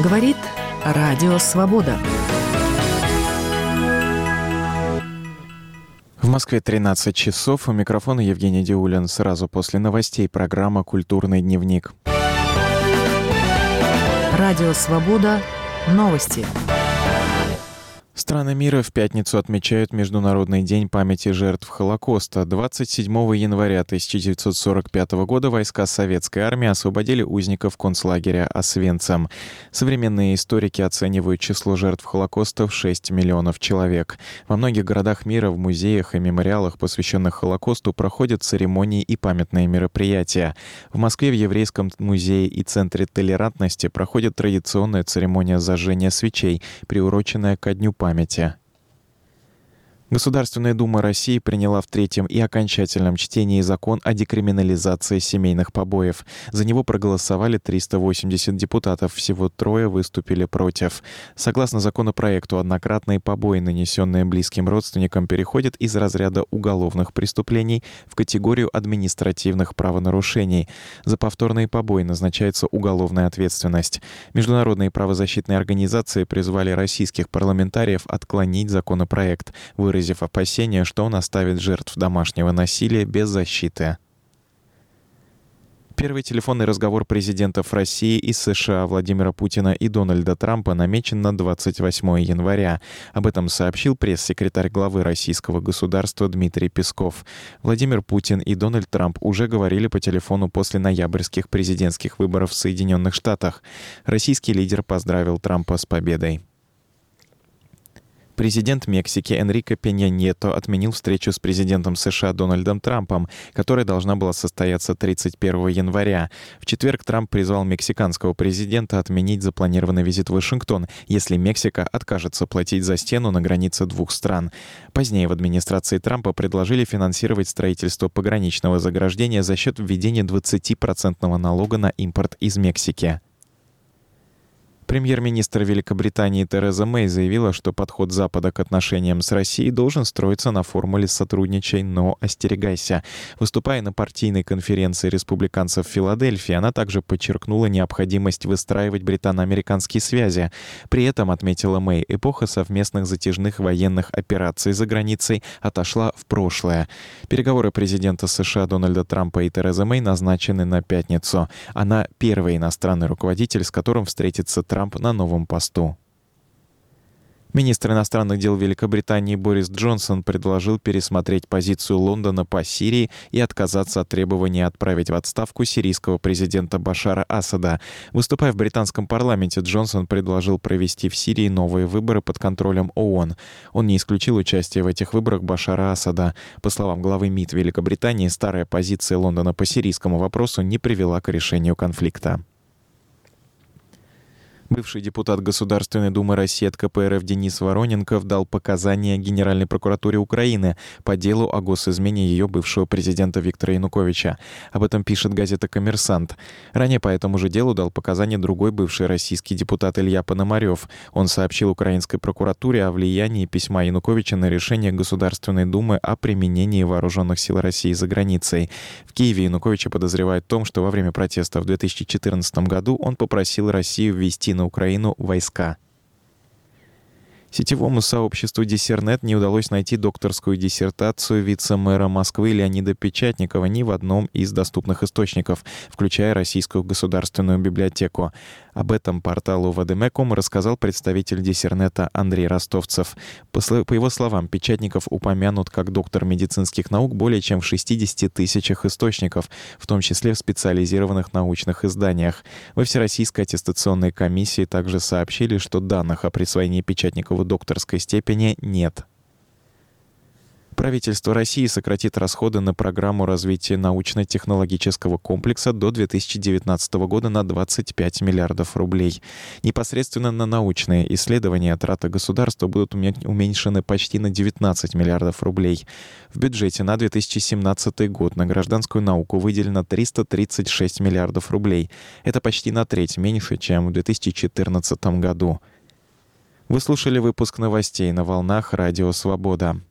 Говорит Радио Свобода. В Москве 13 часов. У микрофона Евгений Диулин. Сразу после новостей программа «Культурный дневник». Радио Свобода. Новости. Страны мира в пятницу отмечают Международный день памяти жертв Холокоста. 27 января 1945 года войска Советской армии освободили узников концлагеря Освенцим. Современные историки оценивают число жертв Холокоста в 6 миллионов человек. Во многих городах мира в музеях и мемориалах, посвященных Холокосту, проходят церемонии и памятные мероприятия. В Москве в Еврейском музее и Центре толерантности проходит традиционная церемония зажжения свечей, приуроченная ко Дню памяти. Государственная Дума России приняла в третьем и окончательном чтении закон о декриминализации семейных побоев. За него проголосовали 380 депутатов, всего 3 выступили против. Согласно законопроекту, однократные побои, нанесенные близким родственникам, переходят из разряда уголовных преступлений в категорию административных правонарушений. За повторные побои назначается уголовная ответственность. Международные правозащитные организации призвали российских парламентариев отклонить законопроект, выразив опасения, что он оставит жертв домашнего насилия без защиты. Первый телефонный разговор президентов России и США Владимира Путина и Дональда Трампа намечен на 28 января. Об этом сообщил пресс-секретарь главы российского государства Дмитрий Песков. Владимир Путин и Дональд Трамп уже говорили по телефону после ноябрьских президентских выборов в Соединенных Штатах. Российский лидер поздравил Трампа с победой. Президент Мексики Энрике Пенья Ньето отменил встречу с президентом США Дональдом Трампом, которая должна была состояться 31 января. В четверг Трамп призвал мексиканского президента отменить запланированный визит в Вашингтон, если Мексика откажется платить за стену на границе двух стран. Позднее в администрации Трампа предложили финансировать строительство пограничного заграждения за счет введения 20% налога на импорт из Мексики. Премьер-министр Великобритании Тереза Мэй заявила, что подход Запада к отношениям с Россией должен строиться на формуле «сотрудничай, но остерегайся». Выступая на партийной конференции республиканцев в Филадельфии, она также подчеркнула необходимость выстраивать британо-американские связи. При этом, отметила Мэй, эпоха совместных затяжных военных операций за границей отошла в прошлое. Переговоры президента США Дональда Трампа и Терезы Мэй назначены на пятницу. Она первый иностранный руководитель, с которым встретится Трамп на новом посту. Министр иностранных дел Великобритании Борис Джонсон предложил пересмотреть позицию Лондона по Сирии и отказаться от требования отправить в отставку сирийского президента Башара Асада. Выступая в британском парламенте, Джонсон предложил провести в Сирии новые выборы под контролем ООН. Он не исключил участие в этих выборах Башара Асада. По словам главы МИД Великобритании, старая позиция Лондона по сирийскому вопросу не привела к решению конфликта. Бывший депутат Государственной Думы России от КПРФ Денис Вороненков дал показания Генеральной прокуратуре Украины по делу о госизмене ее бывшего президента Виктора Януковича. Об этом пишет газета «Коммерсант». Ранее по этому же делу дал показания другой бывший российский депутат Илья Пономарев. Он сообщил украинской прокуратуре о влиянии письма Януковича на решение Государственной Думы о применении вооруженных сил России за границей. В Киеве Януковича подозревают в том, что во время протеста в 2014 году он попросил Россию ввести на Украину войска. Сетевому сообществу Диссернет не удалось найти докторскую диссертацию вице-мэра Москвы Леонида Печатникова ни в одном из доступных источников, включая Российскую государственную библиотеку. Об этом порталу ВДМ.ком рассказал представитель Диссернета Андрей Ростовцев. По его словам, Печатников упомянут как доктор медицинских наук более чем в 60 тысячах источников, в том числе в специализированных научных изданиях. Во Всероссийской аттестационной комиссии также сообщили, что данных о присвоении Печатникову докторской степени нет. Правительство России сократит расходы на программу развития научно-технологического комплекса до 2019 года на 25 миллиардов рублей. Непосредственно на научные исследования траты государства будут уменьшены почти на 19 миллиардов рублей. В бюджете на 2017 год на гражданскую науку выделено 336 миллиардов рублей. Это почти на треть меньше, чем в 2014 году. Вы слушали выпуск новостей на волнах Радио Свобода.